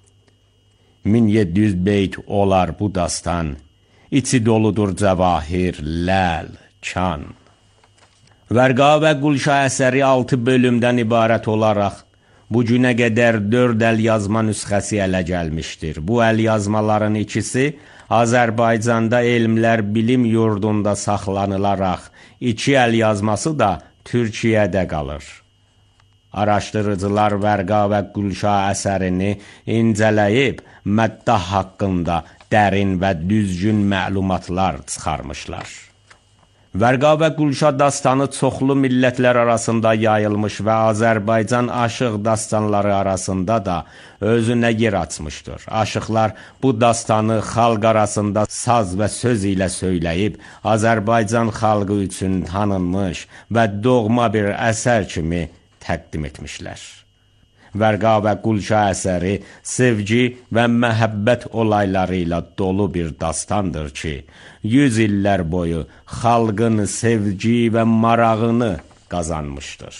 Speaker 6: 1700 beyt olar bu dastan, içi doludur cəvahir, ləl, kan. Vərqa və Qulşa əsəri 6 bölümdən ibarət olaraq bu günə qədər 4 əl yazma nüsxəsi ələ gəlmişdir. Bu əl yazmaların ikisi Azərbaycanda Elmlər Bilim Yurdunda saxlanılaraq, 2 əl yazması da Türkiyədə qalır. Araşdırıcılar Vərqa və Qulşa əsərini incələyib, Məddah haqqında dərin və düzgün məlumatlar çıxarmışlar. Vərqa və Qulşa dastanı çoxlu millətlər arasında yayılmış və Azərbaycan aşıq dastanları arasında da özünə yer açmışdır. Aşıqlar bu dastanı xalq arasında saz və söz ilə söyləyib, Azərbaycan xalqı üçün tanınmış və doğma bir əsər kimi təqdim etmişlər. Vərqa və Qulşa əsəri sevgi və məhəbbət olayları ilə dolu bir dastandır ki, 100 illər boyu xalqın sevgi və marağını qazanmışdır.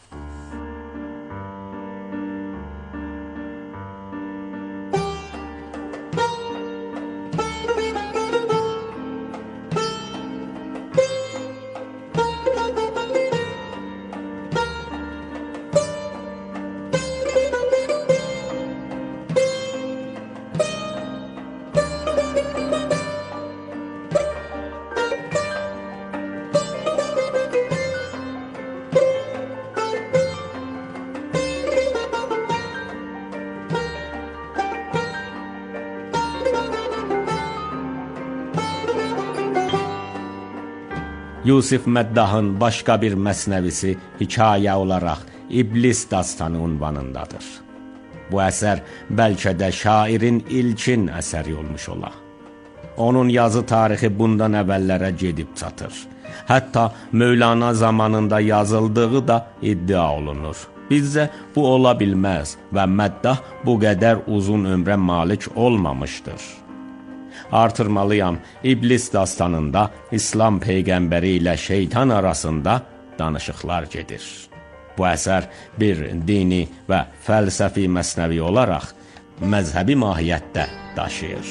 Speaker 6: Yusif Məddahın başqa bir məsnəvisi hikayə olaraq İblis dastanı unvanındadır. Bu əsər bəlkə də şairin ilkin əsəri olmuş ola. Onun yazı tarixi bundan əvvəllərə gedib çatır. Hətta Mövlana zamanında yazıldığı da iddia olunur. Bizcə bu ola bilməz və Məddah bu qədər uzun ömrə malik olmamışdır. Artırmalıyam, İblis dastanında İslam peyğəmbəri ilə şeytan arasında danışıqlar gedir. Bu əsər bir dini və fəlsəfi məsnəvi olaraq məzhəbi mahiyyətdə daşıyır.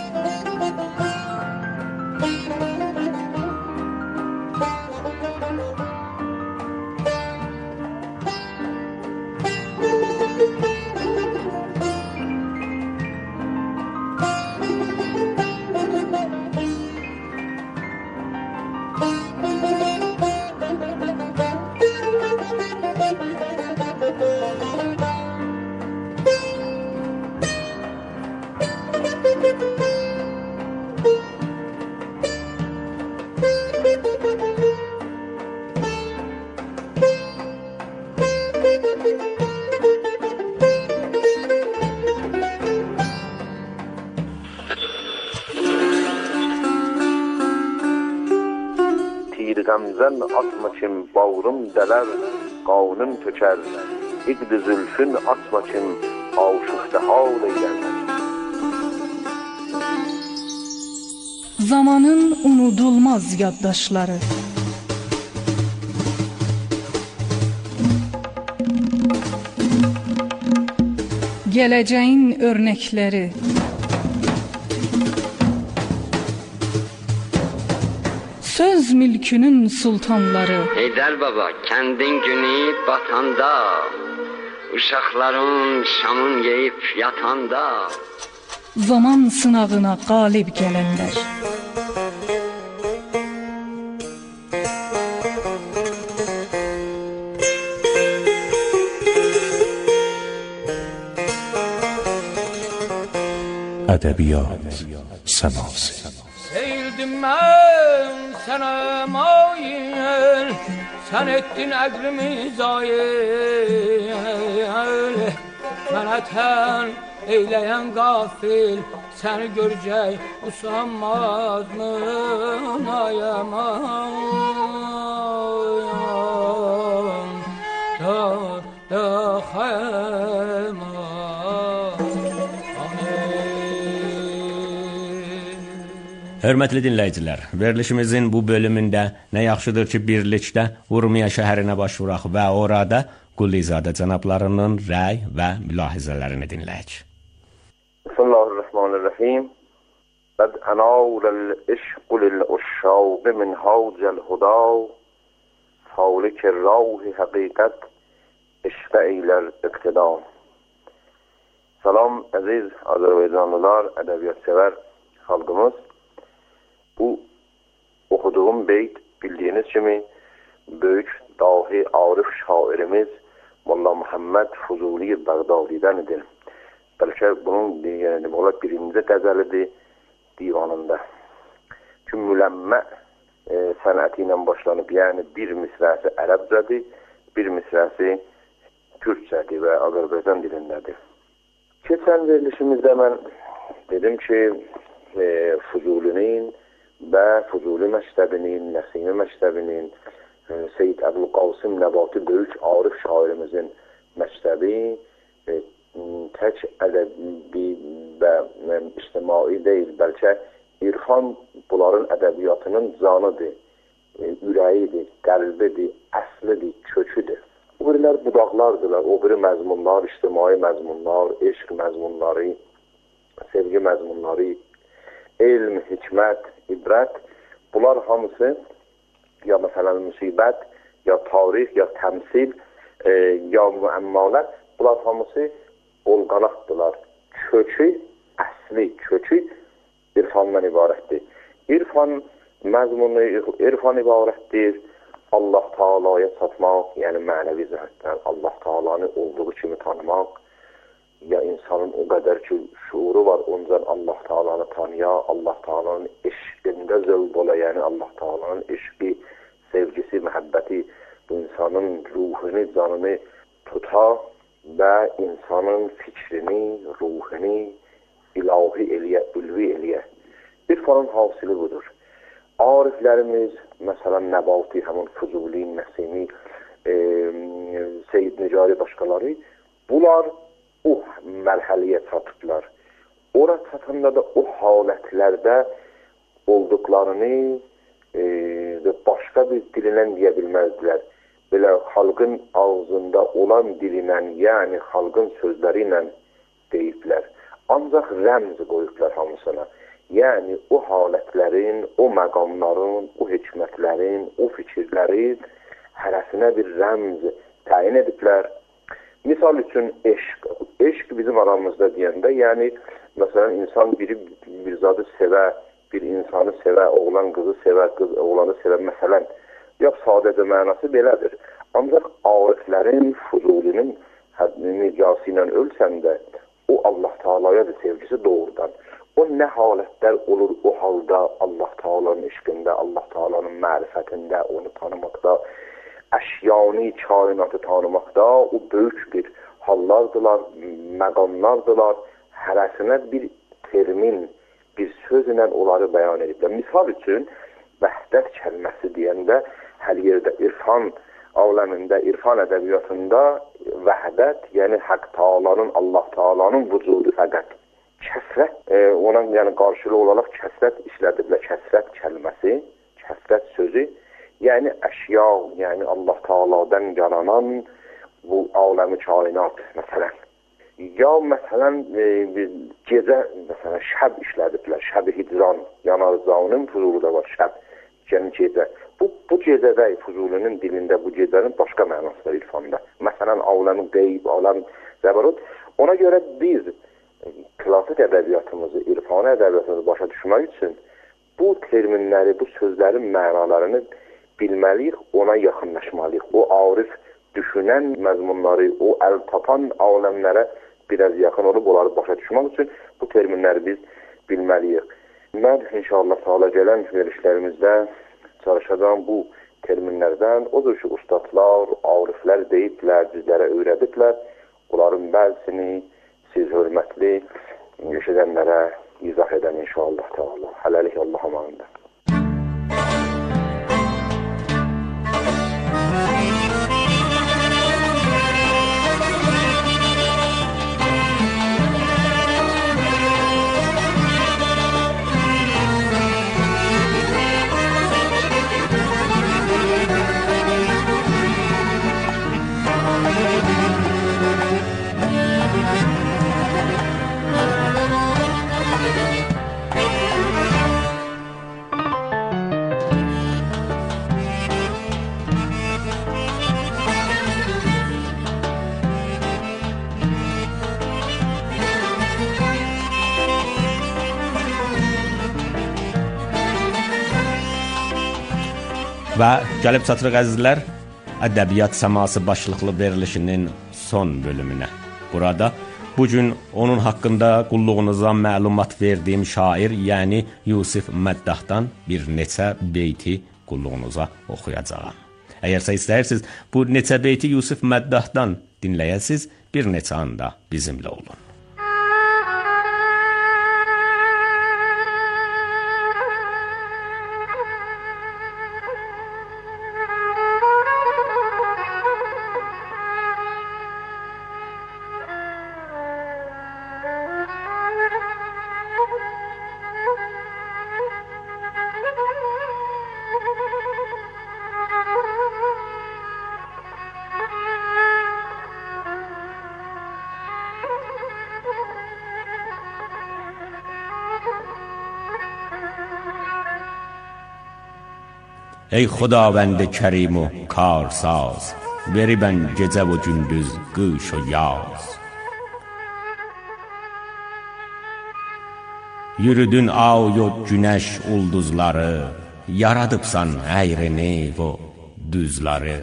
Speaker 7: Qəmzən atma kim, bağrım dələr, qanım tökər. İqd-i zülfün atma kim, aşıqda hal eylər.
Speaker 8: Zamanın unudulmaz yaddaşları. Gələcəyin örnəkləri. Söz mülkünün sultanları.
Speaker 9: Heydər baba, kəndin günü batanda, uşaqların şamın yeyib yatanda,
Speaker 8: zaman sınavına qalib gələnlər.
Speaker 5: Ədəbiyyat sənası.
Speaker 1: Eğildim
Speaker 10: Sənəm, sənəm ayıl, sən etdin əqlimi zayil. Mənə tən eyləyən qafil, səni görəcək usanmaz mı ayaman? Da xəyman.
Speaker 6: Hörmətli dinləyicilər, verilişimizin bu bölümündə nə yaxşıdır ki, birlikdə Urmiya şəhərinə baş vuraq və orada Qulizadə cənablarının rəy və mülahizələrini dinləyək.
Speaker 7: Bismillahirrahmanirrahim. Bəd ənavləl işqu lil-uşşaq min havcəl huda, savlik-i rauhi həqiqət işqə eylər iqtida. Salam əziz Azərbaycanlılar, ədəbiyyat sevər xalqımız. Bu okuduğum beyt bildiğiniz kimi büyük dahi arif şairimiz Molla Muhammed Fuzuli Bağdadi'dendir. Belki bunun birinci qəzəlidir divanında. Ki mülemme sənəti ilə başlanıb, yəni bir misrəsi ərəbcədir, bir misrəsi türkçədir və Azərbaycan dilindədir. Keçən verilişimizdə mən dedim ki Fuzulinin və Fuzuli məktəbinin, Nəsimi məktəbinin, Seyyid Əbülqasım Nəbati böyük arif şairimizin məktəbi tək ədəbi və ictimai deyil, bəlkə irfan bunların ədəbiyyatının canıdır, ürəyidir, qəlbidir, əslidir, köküdür. O birilər budaqlardırlar, o biri məzmunlar, ictimai məzmunlar, eşq məzmunları, sevgi məzmunları, elm, hikmət, ibrət, bunlar hamısı ya məsələn müsibət, ya tarix, ya təmsil, ya müəmmalar, bunlar hamısı olqanaqdırlar. Kökü, əsli kökü irfandan ibarətdir. İrfan məzmunu, irfan ibarətdir Allah Taala'ya çatmaq, yəni mənəvi cəhətdən Allah Taala'nı olduğu kimi tanımaq. Ya insanın o qədər ki şuuru var, ondan Allah Taala'nı tanıya, Allah Taala'nın eşqində zövq ola, yəni Allah Taala'nın eşqi, sevgisi, məhəbbəti bu insanın ruhunu, canını tuta və insanın fikrini, ruhunu ilahi eləyə, ülvi eləyə. İrfanın hasili budur. Ariflərimiz, məsələn Nəbati, həmin Fuzuli, Nəsimi, Seyyid Nicari başqaları, bunlar o mərhələyə çatıblar. Ora çatanda da o halətlərdə olduqlarını başqa bir dilinən deyə bilməzdilər. Belə xalqın ağzında olan dilinən, yəni xalqın sözləri ilə deyiblər. Ancaq rəmz qoyublar hamısına. Yəni o halətlərin, o məqamların, o hikmətlərin, o fikirlərin hərəsinə bir rəmz təyin ediblər. Misal üçün eşq. Eşq bizim aramızda deyəndə, yəni məsələn insan biri bir zadı sevə, bir insanı sevə, oğlan qızı sevə, qız oğlanı sevə məsələn. Yox, sadəcə mənası belədir. Ancaq ariflərin, Fuzulinin nicası ilə ölsəndə o Allah Taala'ya da sevgisi doğrudan. O nə halətlər olur o halda Allah Taala'nın eşqində, Allah Taala'nın mərifətində, onu tanımaqda, əşyani kainatı tanımaqda o böyük bir hallardılar, məqamlardılar. Hərəsinə bir termin, bir sözlə onları bəyan ediblər. Misal üçün, vəhdət kəlməsi deyəndə hər yerdə irfan aləmində, irfan ədəbiyyatında vəhdət, yəni Haqq Taala'nın, Allah Taala'nın vücudu fəqət. Kəsrət, ona yəni qarşılığı olaraq kəsrət işlədiblər. Kəsrət kəlməsi, kəsrət sözü, yəni əşya, yəni Allah Taala'dan yaranan bu aləmi kainat məsələn. Ya məsələn gecə, məsələn şəb işlədiblər, şəb-i hicran, Yanarcanın Fuzuluda var şəb, yəni gecə. Bu gecədə Fuzulinin dilində bu gecənin başqa mənası var irfanda. Məsələn aləmi qeyb, aləm zəbarut. Ona görə biz klasik ədəbiyyatımızı, irfani ədəbiyyatımızı başa düşmək üçün bu terminləri, bu sözlərin mənalarını bilməliyik, ona yaxınlaşmalıyıq. O arif düşünən məzmunları, o əl tapan aləmlərə biraz yaxın olub, onları başa düşmək üçün bu terminləri biz bilməliyik. Mən inşallah Teala gələn verilişlərimizdə çalışacağım bu terminlərdən. Odur ki, ustadlar, ariflər deyiblər, bizlərə öyrədiblər. Onların bəzisini siz hörmətli eşidənlərə izah edən inşallah Teala. Hələlik Allah amanında.
Speaker 6: Və gəlib çatırıq əzizlər, Ədəbiyyat Səması başlıqlı verilişinin son bölümünə. Burada bugün onun haqqında qulluğunuza məlumat verdiyim şair, yəni Yusif Məddahdan bir neçə beyti qulluğunuza oxuyacağam. Əgərsə istəyirsiniz, bu neçə beyti Yusif Məddahdan dinləyəsiniz, bir neçə anda bizimlə olun. Ey Xudavənd Kərim o karsaz, veribən gecə və gündüz, qış o yaz. Yürüdün ay o günəş ulduzları, yaradıbsan əyrini və düzları.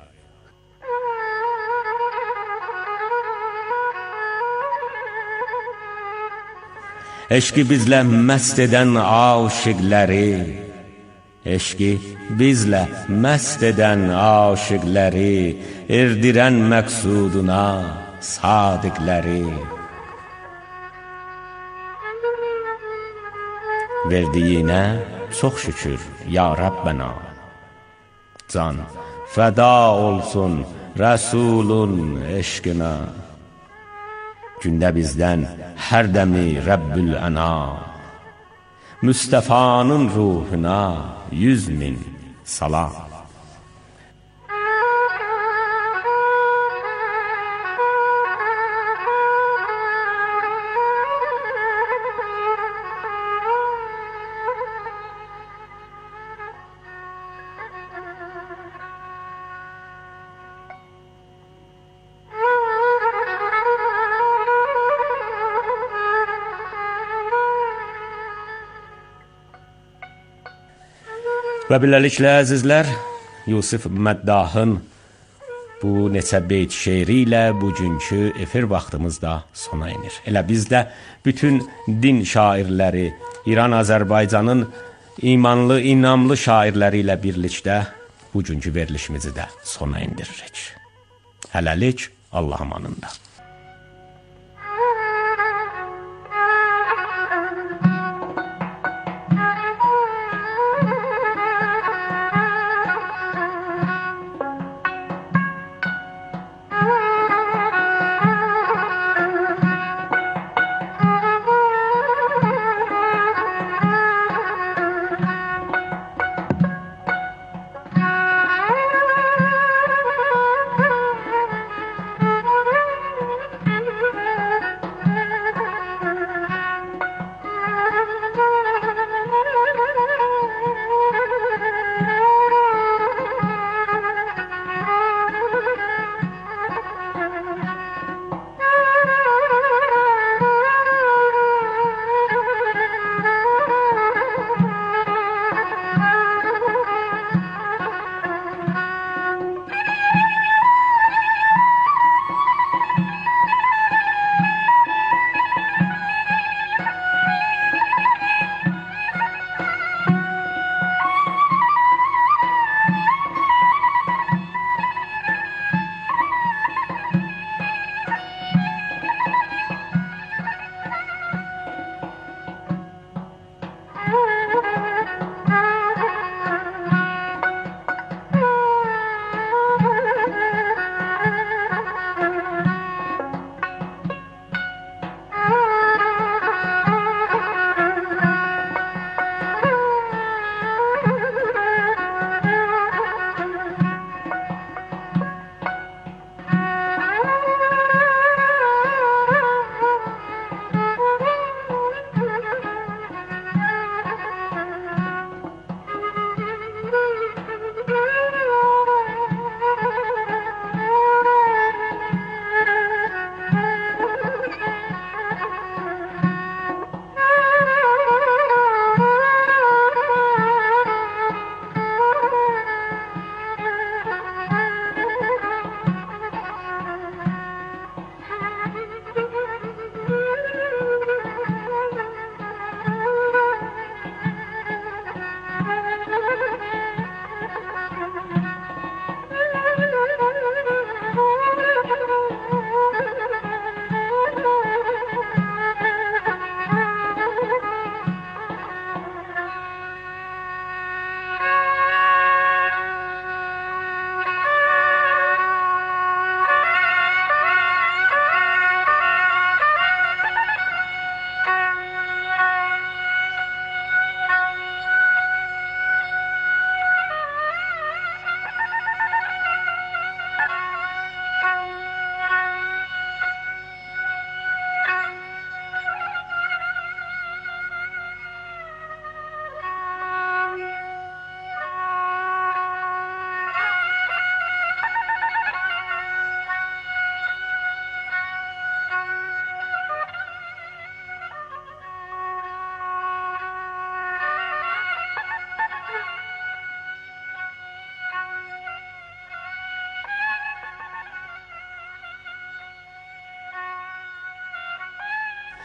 Speaker 6: Eşqi bizlə məst edən aşiqləri, eşqi bizlə məst edən aşiqləri, erdirən məqsuduna sadiqləri. Verdiyinə çox şükür ya Rabbena, can fəda olsun Rəsulun eşqinə. Gündə bizdən hər dəmi Rəbbül Əna, Müstəfanın ruhuna 100.000 salam. Və beləliklə əzizlər, Yusif Məddahın bu neçə beyt şeiri ilə bugünkü efir vaxtımız da sona inir. Elə biz də bütün din şairləri, İran, Azərbaycanın imanlı, inamlı şairləri ilə birlikdə bugünkü verilişimizi də sona indiririk. Hələlik Allah amanında.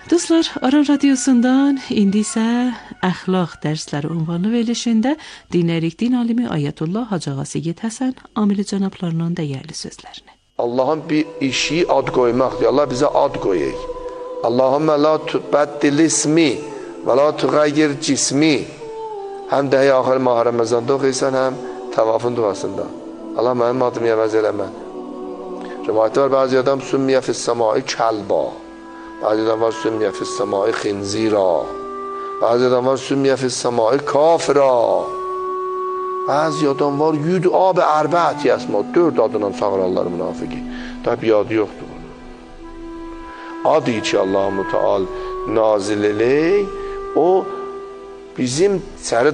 Speaker 3: Dostlar, Aran Radyosu'ndan indi isə əxlaq dərsləri ünvanlı verilişində dinləyirik din alimi Ayətullah Hacı Ağa Seyid Həsən Amili cənablarının dəyərli sözlərini.
Speaker 11: Allah'ın bir işi ad koymaktır. Allah bize ad koyuyor. Allahümme la tubeddil ismi ve la tugayyir cismi. Hem de ahir mah Ramazan'da okuysan hem tavafın duasında. Allah benim adımı yemez eleme. Rivayette var bazı adam sümmiye fis semai kelba. Bazı adam var sümmiye fis semai khinzira. Bazı adam var sümmiye fis semai kafira. Bazı adam var yud ab erbaati esma. 4 adından çağırırlar münafiki. Tabi adı yoktur. Adı ki Allah-u Teala nazil eley, o bizim seri